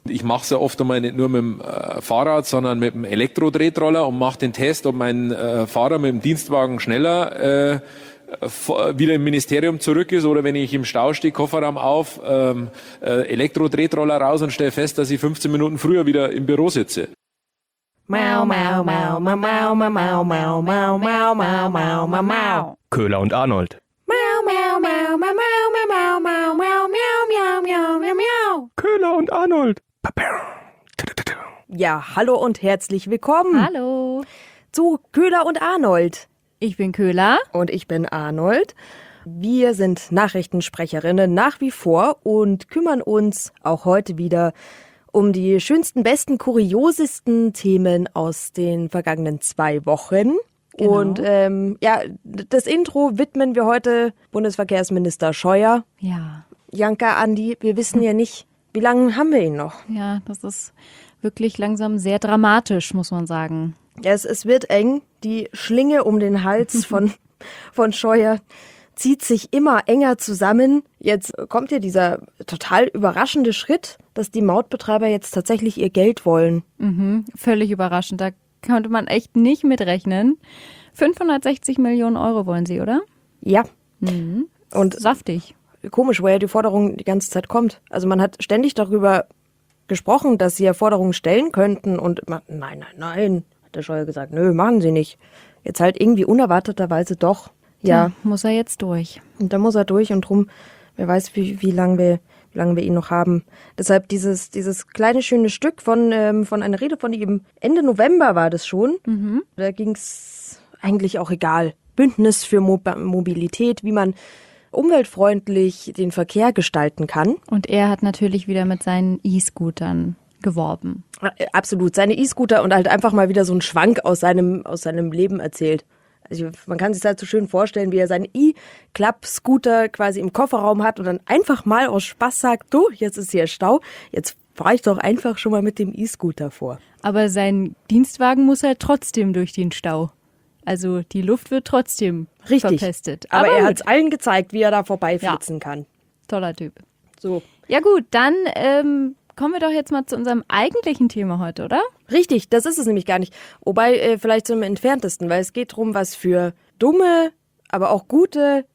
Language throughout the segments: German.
Ich mache es ja oft einmal nicht nur mit dem Fahrrad, sondern mit dem Elektrodrehtroller und mache den Test, ob mein Fahrer mit dem Dienstwagen schneller wieder im Ministerium zurück ist oder wenn ich im Stau stehe, Kofferraum auf, Elektrodrehtroller raus und stelle fest, dass ich 15 Minuten früher wieder im Büro sitze. Mau, mau, mau, mau, mau, mau, mau, mau, mau, mau, mau, mau, mau, mau. Köhler und Arnold. Mau, mau, mau, mau, mau, mau, mau, mau, mau, miau, miau, miau, miau. Köhler und Arnold. Ja, hallo und herzlich willkommen Hallo. zu Köhler und Arnold. Ich bin Köhler. Und ich bin Arnold. Wir sind Nachrichtensprecherinnen nach wie vor und kümmern uns auch heute wieder um die schönsten, besten, kuriosesten Themen aus den vergangenen 2 Wochen. Genau. Und das Intro widmen wir heute Bundesverkehrsminister Scheuer. Ja. Janka, Andi, wir wissen ja nicht, wie lange haben wir ihn noch? Ja, das ist wirklich langsam sehr dramatisch, muss man sagen. Ja, es wird eng. Die Schlinge um den Hals von Scheuer zieht sich immer enger zusammen. Jetzt kommt ja dieser total überraschende Schritt, dass die Mautbetreiber jetzt tatsächlich ihr Geld wollen. Völlig überraschend. Da konnte man echt nicht mitrechnen. 560 Millionen Euro wollen sie, oder? Ja. Und saftig. Komisch, woher die Forderung die ganze Zeit kommt. Also man hat ständig darüber gesprochen, dass sie ja Forderungen stellen könnten und nein, hat der Scheuer gesagt, nö, machen sie nicht. Jetzt halt irgendwie unerwarteterweise doch. Ja, Muss er jetzt durch. und da muss er durch und drum, wer weiß, wie lange wir ihn noch haben. Deshalb dieses kleine schöne Stück von einer Rede von ihm, Ende November war das schon. Da ging's eigentlich auch egal. Bündnis für Mobilität, wie man umweltfreundlich den Verkehr gestalten kann. Und er hat natürlich wieder mit seinen E-Scootern geworben. Absolut, seine E-Scooter und halt einfach mal wieder so einen Schwank aus seinem Leben erzählt. Also man kann sich das halt so schön vorstellen, wie er seinen E-Club-Scooter quasi im Kofferraum hat und dann einfach mal aus Spaß sagt, du, jetzt ist hier Stau, jetzt fahre ich doch einfach schon mal mit dem E-Scooter vor. Aber sein Dienstwagen muss halt trotzdem durch den Stau. Also die Luft wird trotzdem Richtig. verpestet. Aber er gut. hat es allen gezeigt, wie er da vorbeiflitzen kann. Toller Typ. So. Ja gut, dann kommen wir doch jetzt mal zu unserem eigentlichen Thema heute, oder? Richtig, das ist es nämlich gar nicht. Wobei vielleicht zum entferntesten, weil es geht darum, was für dumme, aber auch gute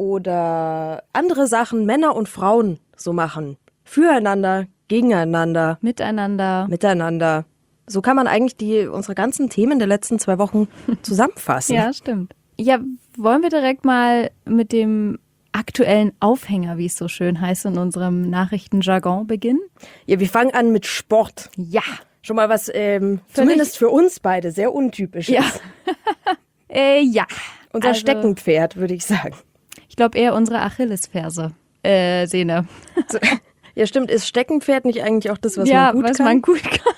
oder andere Sachen Männer und Frauen so machen. Füreinander, gegeneinander, miteinander. So kann man eigentlich unsere ganzen Themen der letzten 2 Wochen zusammenfassen. Ja, stimmt. Ja, wollen wir direkt mal mit dem aktuellen Aufhänger, wie es so schön heißt, in unserem Nachrichtenjargon beginnen? Ja, wir fangen an mit Sport. Ja. Schon mal was, zumindest für uns beide, sehr untypisch Ja. ist. Ja. Unser Also, Steckenpferd, würde ich sagen. Ich glaube eher unsere Achillesferse. Sehne. Ja, stimmt. Ist Steckenpferd nicht eigentlich auch das, was ja, man gut was kann? man gut kann.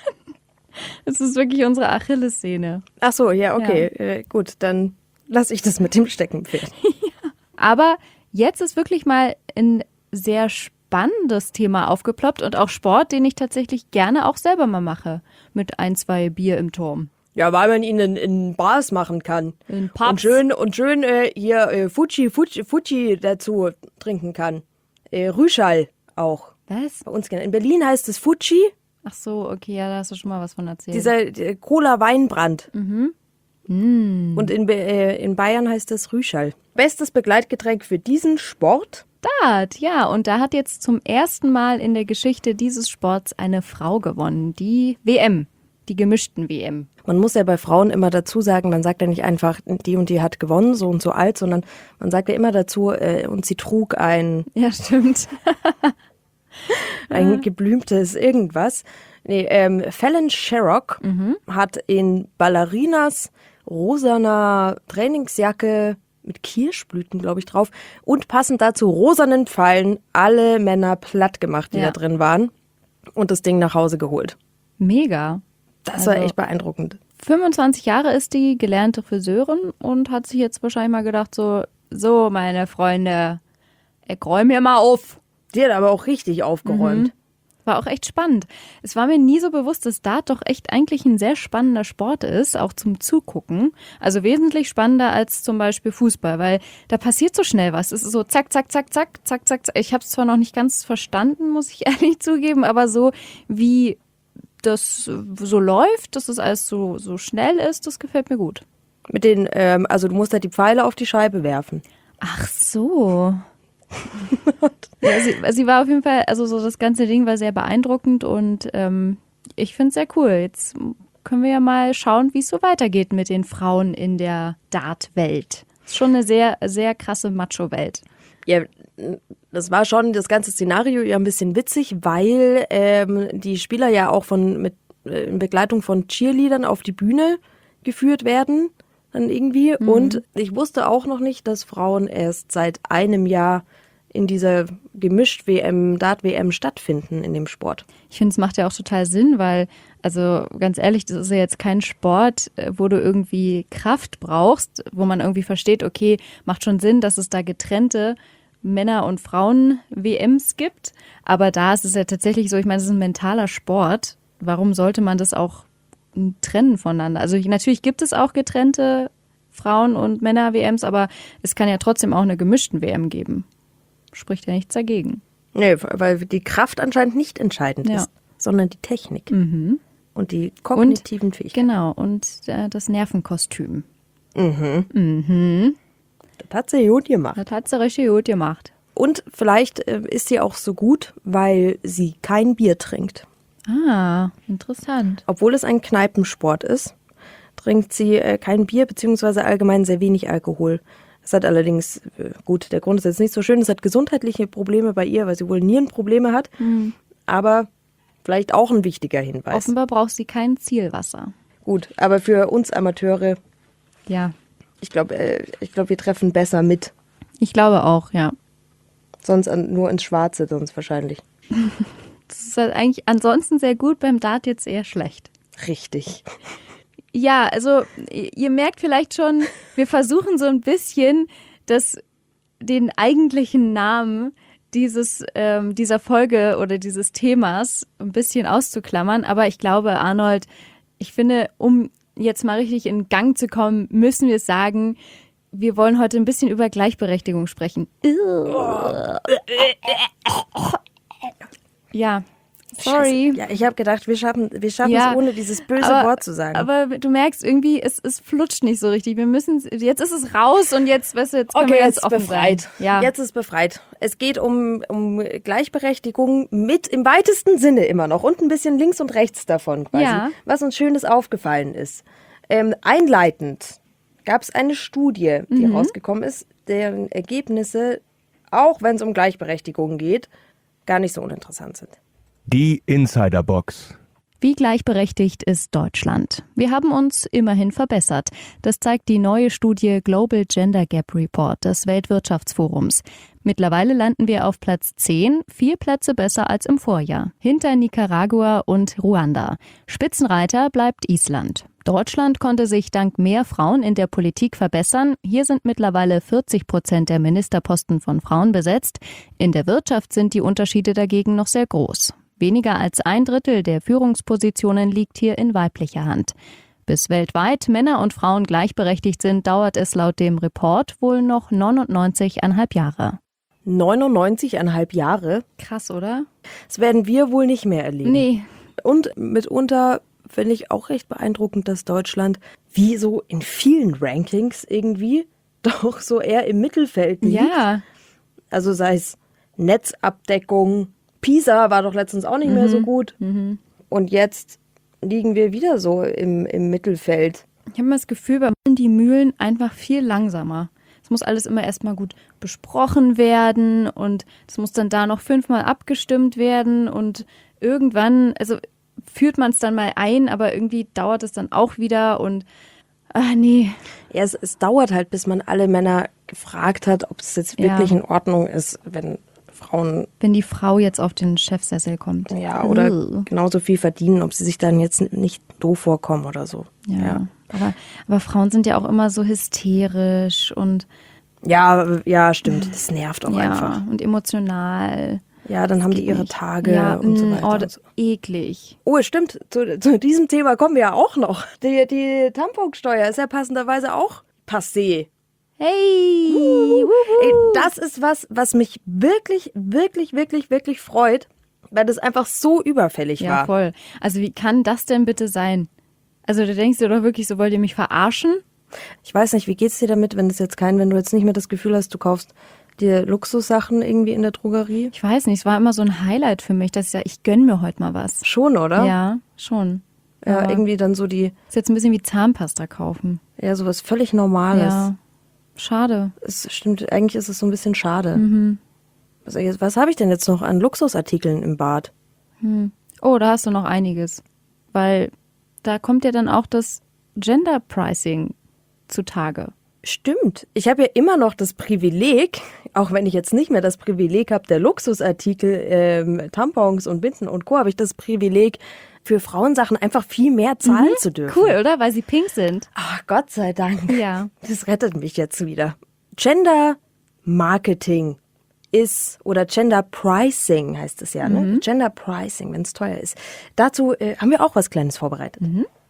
Es ist wirklich unsere Achillessehne. Ach so, ja, okay. Gut, dann lasse ich das mit dem Steckenpferd. Aber jetzt ist wirklich mal ein sehr spannendes Thema aufgeploppt und auch Sport, den ich tatsächlich gerne auch selber mal mache. Mit 1, 2 Bier im Turm. Ja, weil man ihn in Bars machen kann. In Pubs. Und schön hier Fuji dazu trinken kann. Rüschall auch. Was? Bei uns gerne. In Berlin heißt es Fuji, Ach so, okay, ja, da hast du schon mal was von erzählt. dieser Cola-Weinbrand. Und in Bayern heißt es Rüschall. Bestes Begleitgetränk für diesen Sport? Dart, ja, und da hat jetzt zum ersten Mal in der Geschichte dieses Sports eine Frau gewonnen. Die WM, die gemischten WM. Man muss ja bei Frauen immer dazu sagen, man sagt ja nicht einfach, die und die hat gewonnen, so und so alt, sondern man sagt ja immer dazu, und sie trug ein Ja, stimmt. geblümtes irgendwas. Nee, Fallon Sherrock hat in Ballerinas rosaner Trainingsjacke mit Kirschblüten, glaube ich, drauf und passend dazu rosanen Pfeilen alle Männer platt gemacht, die Ja. da drin waren und das Ding nach Hause geholt. Mega. Das war Also- echt beeindruckend. 25 Jahre ist die gelernte Friseurin und hat sich jetzt wahrscheinlich mal gedacht, so meine Freunde, ich räume hier mal auf. Die hat aber auch richtig aufgeräumt. War auch echt spannend. Es war mir nie so bewusst, dass Dart doch echt eigentlich ein sehr spannender Sport ist, auch zum Zugucken. Also wesentlich spannender als zum Beispiel Fußball, weil da passiert so schnell was. Es ist so zack, zack, zack, zack, zack, zack. Ich habe es zwar noch nicht ganz verstanden, muss ich ehrlich zugeben, aber so wie das so läuft, dass das alles so schnell ist, das gefällt mir gut. Mit den, also du musst halt die Pfeile auf die Scheibe werfen. Ach so. Ja, sie war auf jeden Fall, also so das ganze Ding war sehr beeindruckend und ich finde es sehr cool. Jetzt können wir ja mal schauen, wie es so weitergeht mit den Frauen in der Dart-Welt. Ist schon eine sehr, sehr krasse Macho-Welt. Ja, das war schon das ganze Szenario ja ein bisschen witzig, weil die Spieler ja auch in Begleitung von Cheerleadern auf die Bühne geführt werden, dann irgendwie. Und ich wusste auch noch nicht, dass Frauen erst seit einem Jahr in dieser Gemischt-WM, Dart-WM stattfinden in dem Sport. Ich finde, es macht ja auch total Sinn, weil, also ganz ehrlich, das ist ja jetzt kein Sport, wo du irgendwie Kraft brauchst, wo man irgendwie versteht, okay, macht schon Sinn, dass es da getrennte Männer- und Frauen-WMs gibt. Aber da ist es ja tatsächlich so, ich meine, es ist ein mentaler Sport. Warum sollte man das auch trennen voneinander? Also natürlich gibt es auch getrennte Frauen- und Männer-WMs, aber es kann ja trotzdem auch eine gemischten WM geben. Spricht ja nichts dagegen. Nee, weil die Kraft anscheinend nicht entscheidend Ja. ist, sondern die Technik und die kognitiven Fähigkeiten. Genau, und das Nervenkostüm. Das hat sie gut gemacht. Das hat sie richtig gut gemacht. Und vielleicht ist sie auch so gut, weil sie kein Bier trinkt. Ah, interessant. Obwohl es ein Kneipensport ist, trinkt sie kein Bier beziehungsweise allgemein sehr wenig Alkohol. Es hat allerdings, gut, der Grund ist jetzt nicht so schön, es hat gesundheitliche Probleme bei ihr, weil sie wohl Nierenprobleme hat. Aber vielleicht auch ein wichtiger Hinweis. Offenbar braucht sie kein Zielwasser. Gut, aber für uns Amateure, Ja, ich glaube, wir treffen besser mit. ich glaube auch, ja. Sonst nur ins Schwarze, sonst wahrscheinlich. Das ist halt eigentlich ansonsten sehr gut, beim Dart jetzt eher schlecht. Richtig. Ja, also ihr merkt vielleicht schon, wir versuchen so ein bisschen den eigentlichen Namen dieser Folge oder dieses Themas ein bisschen auszuklammern. Aber ich glaube, Arnold, ich finde, um jetzt mal richtig in Gang zu kommen, müssen wir sagen, wir wollen heute ein bisschen über Gleichberechtigung sprechen. Ja, sorry. Scheiße. Ja, ich habe gedacht, wir schaffen Ja, es, ohne dieses böse Wort zu sagen. Aber du merkst irgendwie, es flutscht nicht so richtig. Jetzt ist es raus und jetzt, weißt du, jetzt können wir Okay, ganz jetzt offen befreit. sein. Ja. Jetzt ist befreit. Es geht um Gleichberechtigung mit im weitesten Sinne immer noch und ein bisschen links und rechts davon quasi, Ja. was uns Schönes aufgefallen ist. Einleitend gab es eine Studie, die rausgekommen ist, deren Ergebnisse, auch wenn es um Gleichberechtigung geht, gar nicht so uninteressant sind. Die Insiderbox. Wie gleichberechtigt ist Deutschland? Wir haben uns immerhin verbessert. Das zeigt die neue Studie Global Gender Gap Report des Weltwirtschaftsforums. Mittlerweile landen wir auf Platz 10, 4 Plätze besser als im Vorjahr. Hinter Nicaragua und Ruanda. Spitzenreiter bleibt Island. Deutschland konnte sich dank mehr Frauen in der Politik verbessern. Hier sind mittlerweile 40% der Ministerposten von Frauen besetzt. In der Wirtschaft sind die Unterschiede dagegen noch sehr groß. Weniger als 1/3 der Führungspositionen liegt hier in weiblicher Hand. Bis weltweit Männer und Frauen gleichberechtigt sind, dauert es laut dem Report wohl noch 99,5 Jahre. 99,5 Jahre? Krass, oder? Das werden wir wohl nicht mehr erleben. Nee. Und mitunter finde ich auch recht beeindruckend, dass Deutschland, wie so in vielen Rankings irgendwie, doch so eher im Mittelfeld liegt. Ja. Also sei es Netzabdeckung, PISA war doch letztens auch nicht mehr so gut. Und jetzt liegen wir wieder so im Mittelfeld. Ich habe immer das Gefühl, bei uns sind die Mühlen einfach viel langsamer. Es muss alles immer erstmal gut besprochen werden und es muss dann da noch 5-mal abgestimmt werden und irgendwann, also führt man es dann mal ein, aber irgendwie dauert es dann auch wieder und nee. Ja, es dauert halt, bis man alle Männer gefragt hat, ob es jetzt wirklich in Ordnung ist, wenn Frauen, wenn die Frau jetzt auf den Chefsessel kommt. ja, oder genauso viel verdienen, ob sie sich dann jetzt nicht doof vorkommen oder so. Ja. Aber Frauen sind ja auch immer so hysterisch und Ja, stimmt. Das nervt auch einfach. und emotional. Ja, dann haben die ihre nicht. Tage Ja, und so weiter. Oh, und so. eklig. Oh, stimmt. Zu diesem Thema kommen wir ja auch noch. Die Tamponsteuer ist ja passenderweise auch passé. Hey! Ey, das ist was mich wirklich, wirklich, wirklich, wirklich freut, weil das einfach so überfällig Ja, war. voll. Also wie kann das denn bitte sein? Also du denkst dir doch wirklich, so wollt ihr mich verarschen? Ich weiß nicht, wie geht's dir damit, wenn du jetzt nicht mehr das Gefühl hast, du kaufst dir Luxussachen irgendwie in der Drogerie? Ich weiß nicht, es war immer so ein Highlight für mich, dass ich sage, ich gönn mir heute mal was. Schon, oder? Ja, schon. Ja, Aber irgendwie dann so ist jetzt ein bisschen wie Zahnpasta kaufen. sowas völlig Normales. Ja, schade. Es stimmt, eigentlich ist es so ein bisschen schade. Mhm. Was habe ich denn jetzt noch an Luxusartikeln im Bad? Oh, da hast du noch einiges. Weil da kommt ja dann auch das Gender Pricing zutage. Stimmt. Ich habe ja immer noch das Privileg, auch wenn ich jetzt nicht mehr das Privileg habe, der Luxusartikel, Tampons und Binden und Co., habe ich das Privileg, für Frauensachen einfach viel mehr zahlen zu dürfen. Cool, oder? Weil sie pink sind. Ach, Gott sei Dank. Ja. Das rettet mich jetzt wieder. Gender Marketing oder Gender Pricing heißt es ja, ne? Gender Pricing, wenn es teuer ist. Dazu haben wir auch was Kleines vorbereitet.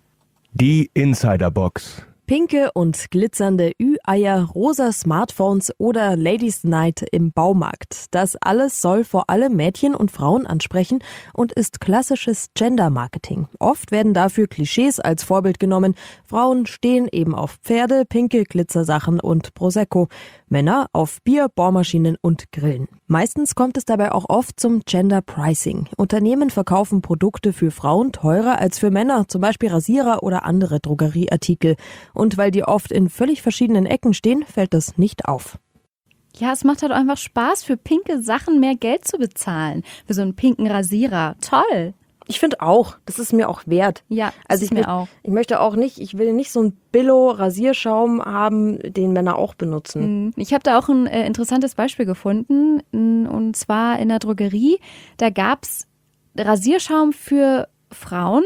Die Insiderbox. Pinke und glitzernde Ü-Eier, rosa Smartphones oder Ladies Night im Baumarkt. Das alles soll vor allem Mädchen und Frauen ansprechen und ist klassisches Gender-Marketing. Oft werden dafür Klischees als Vorbild genommen. Frauen stehen eben auf Pferde, pinke Glitzersachen und Prosecco. Männer auf Bier, Bohrmaschinen und Grillen. Meistens kommt es dabei auch oft zum Gender Pricing. Unternehmen verkaufen Produkte für Frauen teurer als für Männer, zum Beispiel Rasierer oder andere Drogerieartikel. Und weil die oft in völlig verschiedenen Ecken stehen, fällt das nicht auf. Ja, es macht halt auch einfach Spaß, für pinke Sachen mehr Geld zu bezahlen. Für so einen pinken Rasierer. Toll. Ich finde auch, das ist mir auch wert. Ja, Also ich mir auch. Ich will nicht so einen Billo-Rasierschaum haben, den Männer auch benutzen. Ich habe da auch ein interessantes Beispiel gefunden, und zwar in der Drogerie. Da gab's Rasierschaum für Frauen,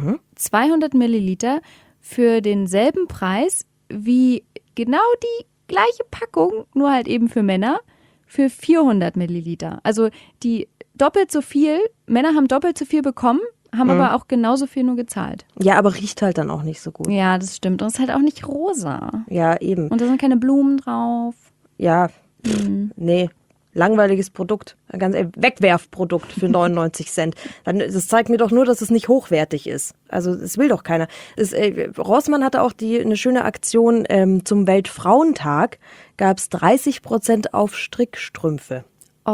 200 Milliliter, für denselben Preis wie genau die gleiche Packung, nur halt eben für Männer, für 400 Milliliter. Also die doppelt so viel, Männer haben doppelt so viel bekommen, haben aber auch genauso viel nur gezahlt. Ja, aber riecht halt dann auch nicht so gut. Ja, das stimmt. Und es ist halt auch nicht rosa. Ja, eben. Und da sind keine Blumen drauf. Ja, nee. Langweiliges Produkt. Ganz Wegwerfprodukt für 99 Cent. Das zeigt mir doch nur, dass es nicht hochwertig ist. Also das will doch keiner. Rossmann hatte auch eine schöne Aktion zum Weltfrauentag. Gab es 30% auf Strickstrümpfe.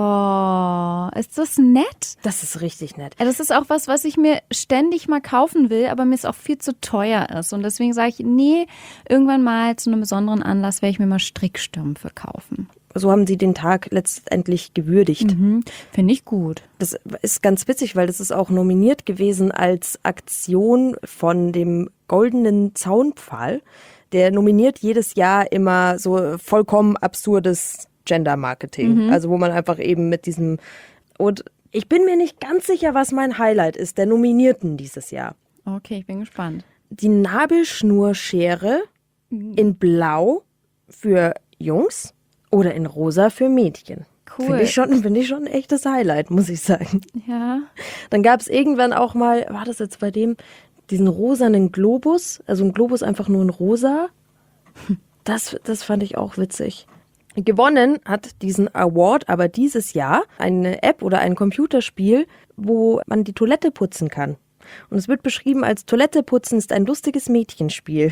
Oh, ist das nett? Das ist richtig nett. Ja, das ist auch was ich mir ständig mal kaufen will, aber mir es auch viel zu teuer ist. Und deswegen sage ich, nee, irgendwann mal zu einem besonderen Anlass werde ich mir mal Strickstrümpfe kaufen. So haben sie den Tag letztendlich gewürdigt. Finde ich gut. Das ist ganz witzig, weil das ist auch nominiert gewesen als Aktion von dem Goldenen Zaunpfahl. Der nominiert jedes Jahr immer so vollkommen absurdes Gender-Marketing. Also wo man einfach eben mit diesem... Und ich bin mir nicht ganz sicher, was mein Highlight ist, der Nominierten dieses Jahr. Okay, ich bin gespannt. Die Nabelschnurschere in Blau für Jungs oder in Rosa für Mädchen. Cool. Finde ich schon ein echtes Highlight, muss ich sagen. Ja. Dann gab es irgendwann auch mal, war das jetzt bei dem, diesen rosanen Globus, also ein Globus einfach nur in rosa. Das fand ich auch witzig. Gewonnen hat diesen Award aber dieses Jahr eine App oder ein Computerspiel, wo man die Toilette putzen kann. Und es wird beschrieben als Toilette putzen ist ein lustiges Mädchenspiel.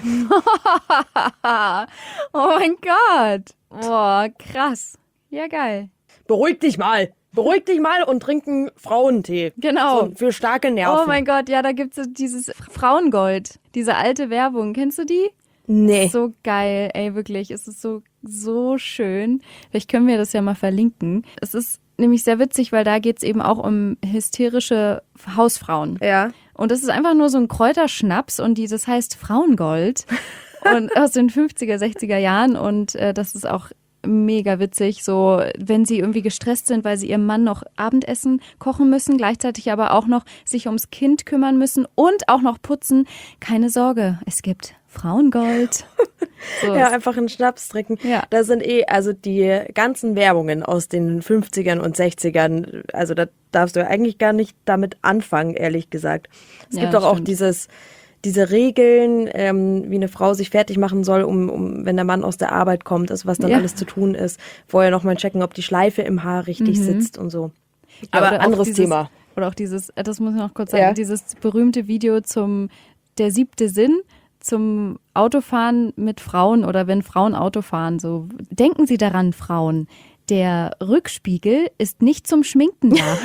Oh mein Gott. Boah, krass. Ja, geil. Beruhig dich mal und trinken Frauentee. Genau. So, für starke Nerven. Oh mein Gott, ja, da gibt's dieses Frauengold. Diese alte Werbung. Kennst du die? Nee. So geil, ey, wirklich. Es ist so schön. Vielleicht können wir das ja mal verlinken. Es ist nämlich sehr witzig, weil da geht's eben auch um hysterische Hausfrauen. Ja. Und das ist einfach nur so ein Kräuterschnaps und das heißt Frauengold und aus den 50er, 60er Jahren und das ist auch mega witzig, so wenn sie irgendwie gestresst sind, weil sie ihrem Mann noch Abendessen kochen müssen, gleichzeitig aber auch noch sich ums Kind kümmern müssen und auch noch putzen. Keine Sorge, es gibt Frauengold. So Ja, einfach einen Schnaps trinken. Ja. Da sind also die ganzen Werbungen aus den 50ern und 60ern, also da darfst du eigentlich gar nicht damit anfangen, ehrlich gesagt. Es Ja, gibt doch auch stimmt. diese Regeln, wie eine Frau sich fertig machen soll, wenn der Mann aus der Arbeit kommt, also was dann Ja. alles zu tun ist. Vorher nochmal checken, ob die Schleife im Haar richtig sitzt und so. Aber oder auch anderes dieses, Thema. Oder auch das muss ich noch kurz sagen, Ja. dieses berühmte Video der 7. Sinn, zum Autofahren mit Frauen oder wenn Frauen Auto fahren. So, denken Sie daran, Frauen, der Rückspiegel ist nicht zum Schminken da.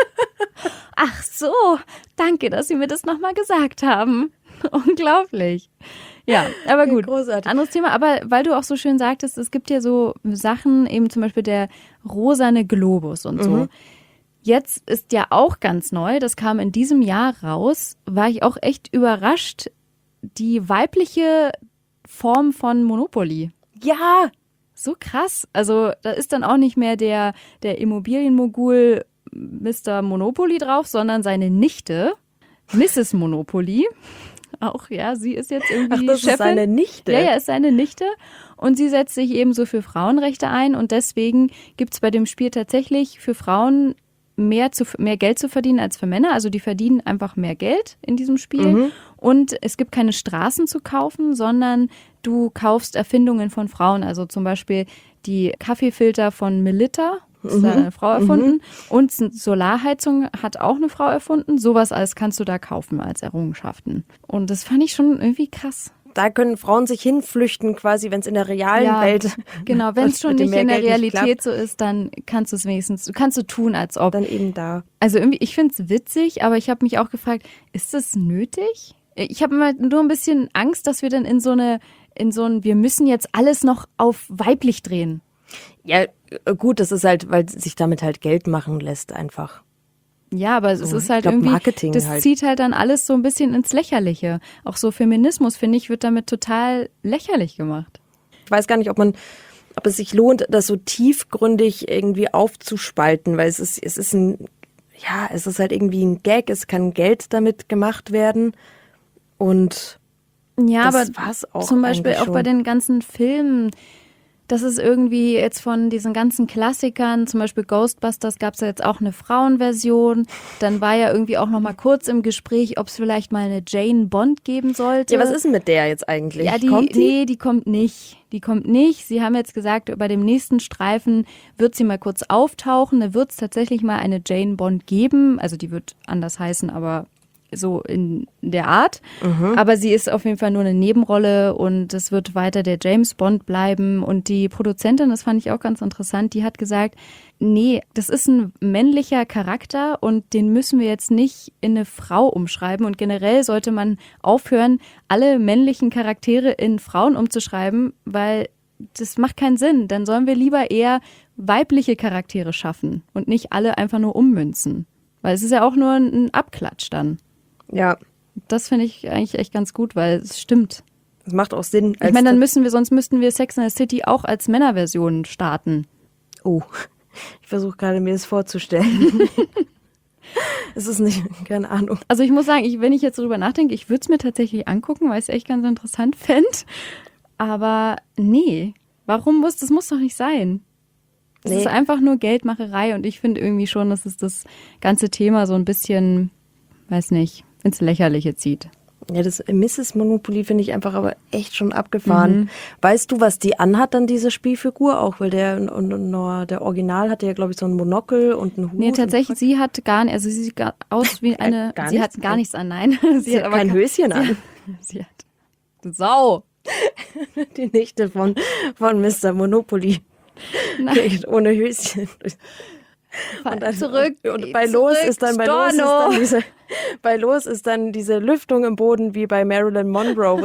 Ach so, danke, dass Sie mir das nochmal gesagt haben. Unglaublich. Ja, aber gut. Großartig. Anderes Thema, aber weil du auch so schön sagtest, es gibt ja so Sachen, eben zum Beispiel der rosane Globus und so. Jetzt ist ja auch ganz neu, das kam in diesem Jahr raus, war ich auch echt überrascht, die weibliche Form von Monopoly. Ja, So krass. Also da ist dann auch nicht mehr der Immobilienmogul Mr. Monopoly drauf, sondern seine Nichte, Mrs. Monopoly. Auch, ja, sie ist jetzt irgendwie das Chefin. ist seine Nichte. Ja, ist seine Nichte. Und sie setzt sich ebenso für Frauenrechte ein. Und deswegen gibt's bei dem Spiel tatsächlich für Frauen mehr Geld zu verdienen als für Männer. Also die verdienen einfach mehr Geld in diesem Spiel. Und es gibt keine Straßen zu kaufen, sondern du kaufst Erfindungen von Frauen. Also zum Beispiel die Kaffeefilter von Melitta. Das hat eine Frau erfunden. Und Solarheizung hat auch eine Frau erfunden. Sowas alles kannst du da kaufen als Errungenschaften. Und das fand ich schon irgendwie krass. Da können Frauen sich hinflüchten, quasi, wenn es in der realen Welt. Genau, wenn es schon mit dem nicht in der Mehrgeld nicht Realität klappt, so ist, dann kannst du es wenigstens, du kannst so tun, als ob. dann eben da. Also irgendwie, ich finde es witzig, aber ich habe mich auch gefragt, ist das nötig? Ich habe immer nur ein bisschen Angst, dass wir dann in so ein, wir müssen jetzt alles noch auf weiblich drehen. Ja, gut, das ist halt, weil sich damit halt Geld machen lässt einfach. Ja, aber es ist halt ich glaub, irgendwie, Marketing das halt. zieht halt dann alles so ein bisschen ins Lächerliche. Auch so Feminismus, finde ich, wird damit total lächerlich gemacht. Ich weiß gar nicht, ob es sich lohnt, das so tiefgründig irgendwie aufzuspalten, weil es ist halt irgendwie ein Gag, es kann Geld damit gemacht werden und Ja, das aber war's auch zum Beispiel eigentlich auch bei schon. den ganzen Filmen, das ist irgendwie jetzt von diesen ganzen Klassikern, zum Beispiel Ghostbusters gab es ja jetzt auch eine Frauenversion. Dann war ja irgendwie auch noch mal kurz im Gespräch, ob es vielleicht mal eine Jane Bond geben sollte. Ja, was ist denn mit der jetzt eigentlich? Ja, Kommt die? Nee, die kommt nicht. Die kommt nicht. Sie haben jetzt gesagt, bei dem nächsten Streifen wird sie mal kurz auftauchen. Da wird es tatsächlich mal eine Jane Bond geben. Also die wird anders heißen, aber so in der Art. Aber sie ist auf jeden Fall nur eine Nebenrolle und es wird weiter der James Bond bleiben. Und die Produzentin, das fand ich auch ganz interessant, die hat gesagt, nee, das ist ein männlicher Charakter und den müssen wir jetzt nicht in eine Frau umschreiben. Und generell sollte man aufhören, alle männlichen Charaktere in Frauen umzuschreiben, weil das macht keinen Sinn. Dann sollen wir lieber eher weibliche Charaktere schaffen und nicht alle einfach nur ummünzen. Weil es ist ja auch nur ein Abklatsch dann. Ja, Das finde ich eigentlich echt ganz gut, weil es stimmt. das macht auch Sinn. Ich meine, sonst müssten wir Sex and the City auch als Männerversion starten. Oh, ich versuche gerade mir das vorzustellen. Es ist nicht, keine Ahnung. Also ich muss sagen, wenn ich jetzt darüber nachdenke, ich würde es mir tatsächlich angucken, weil ich es echt ganz interessant fände. Aber nee, das muss doch nicht sein. Es ist einfach nur Geldmacherei und ich finde irgendwie schon, dass es das ganze Thema so ein bisschen, weiß nicht, ins Lächerliche zieht. Ja, das Mrs. Monopoly finde ich einfach aber echt schon abgefahren. Weißt du, was die anhat, dann diese Spielfigur auch? Weil der Original hatte ja, glaube ich, so ein Monokel und einen Hut. Nee, tatsächlich, sie hat gar nicht, also sie sieht aus wie eine, Gar sie nichts? hat gar nichts an, nein. Sie hat kein Höschen an. Sie hat, du Sau. Die Nichte von Mr. Monopoly. Nein. Geht ohne Höschen. Zurück. Und bei Los ist dann diese Lüftung im Boden wie bei Marilyn Monroe.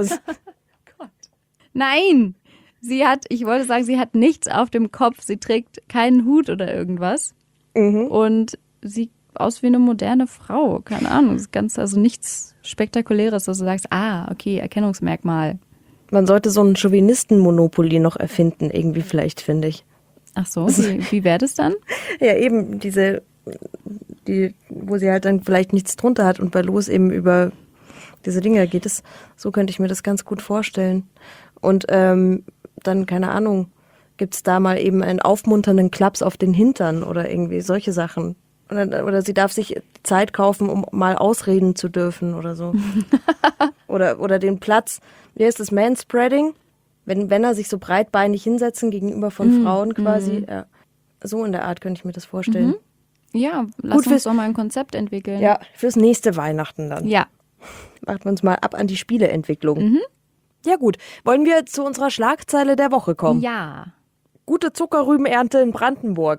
Nein. Ich wollte sagen, sie hat nichts auf dem Kopf. Sie trägt keinen Hut oder irgendwas. Und sieht aus wie eine moderne Frau. Keine Ahnung. Also nichts Spektakuläres, dass du sagst, okay, Erkennungsmerkmal. Man sollte so ein Chauvinisten-Monopoly noch erfinden, irgendwie vielleicht, finde ich. Ach so, wie wäre das dann? Ja, eben wo sie halt dann vielleicht nichts drunter hat und bei Los eben über Diese Dinge geht es, so könnte ich mir das ganz gut vorstellen. Und dann, keine Ahnung, gibt's da mal eben einen aufmunternden Klaps auf den Hintern oder irgendwie solche Sachen. Oder sie darf sich Zeit kaufen, um mal ausreden zu dürfen oder so. oder den Platz, wie heißt das, Manspreading? Wenn Männer sich so breitbeinig hinsetzen gegenüber von Frauen quasi. Ja. So in der Art könnte ich mir das vorstellen. Ja, lass uns doch mal ein Konzept entwickeln. Ja, fürs nächste Weihnachten dann. Ja. Machen wir uns mal ab an die Spieleentwicklung. Ja gut, wollen wir zu unserer Schlagzeile der Woche kommen? Ja. Gute Zuckerrübenernte in Brandenburg.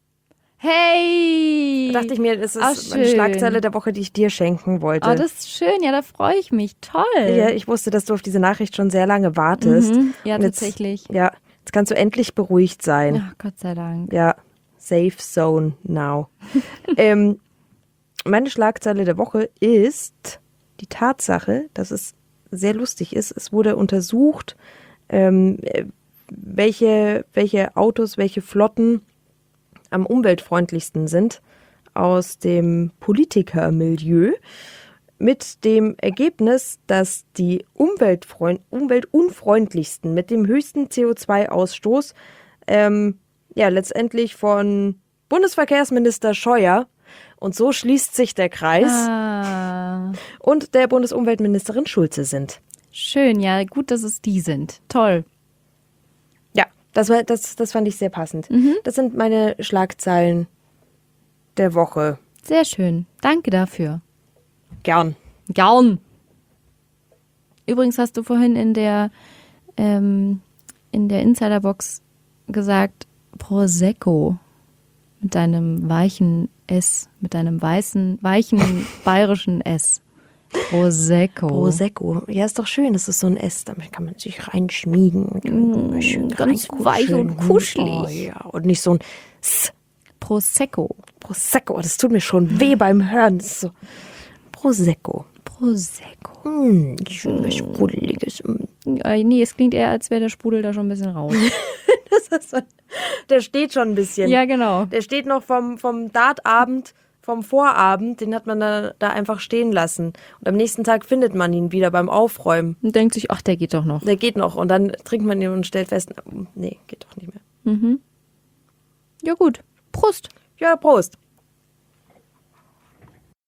Hey! Da dachte ich mir, das ist schön. eine Schlagzeile der Woche, die ich dir schenken wollte. Oh, das ist schön. Ja, da freue ich mich. Toll. Ja, ich wusste, dass du auf diese Nachricht schon sehr lange wartest. Ja, Und jetzt, tatsächlich. Ja, jetzt kannst du endlich beruhigt sein. Ach, Gott sei Dank. Ja, safe zone now. Meine Schlagzeile der Woche ist die Tatsache, dass es sehr lustig ist. Es wurde untersucht, welche Autos, welche Flotten am umweltfreundlichsten sind aus dem Politikermilieu, mit dem Ergebnis, dass die umweltunfreundlichsten mit dem höchsten CO2-Ausstoß letztendlich von Bundesverkehrsminister Scheuer, und so schließt sich der Kreis, und der Bundesumweltministerin Schulze sind. Schön, ja, gut, dass es die sind. Toll. Ja, das fand ich sehr passend. Das sind meine Schlagzeilen der Woche. Sehr schön. Danke dafür. Gern. Übrigens hast du vorhin in der Insiderbox gesagt Prosecco mit deinem weichen S, mit deinem weichen bayerischen S. Prosecco. Ja, ist doch schön. Das ist so ein S, damit kann man sich reinschmiegen. Schön Ganz reinkuscheln. weich und kuschelig. Oh, ja. Und nicht so ein S. Prosecco. Das tut mir schon weh beim Hören. Das ist so Prosecco. Schön sprudeliges. Nee, es klingt eher, als wäre der Sprudel da schon ein bisschen raus. Der steht schon ein bisschen. Ja, genau. Der steht noch vom Dartabend, vom Vorabend, den hat man da einfach stehen lassen. Und am nächsten Tag findet man ihn wieder beim Aufräumen. Und denkt sich, ach, der geht doch noch. Der geht noch. Und dann trinkt man ihn und stellt fest, nee, geht doch nicht mehr. Ja gut. Prost. Ja, Prost.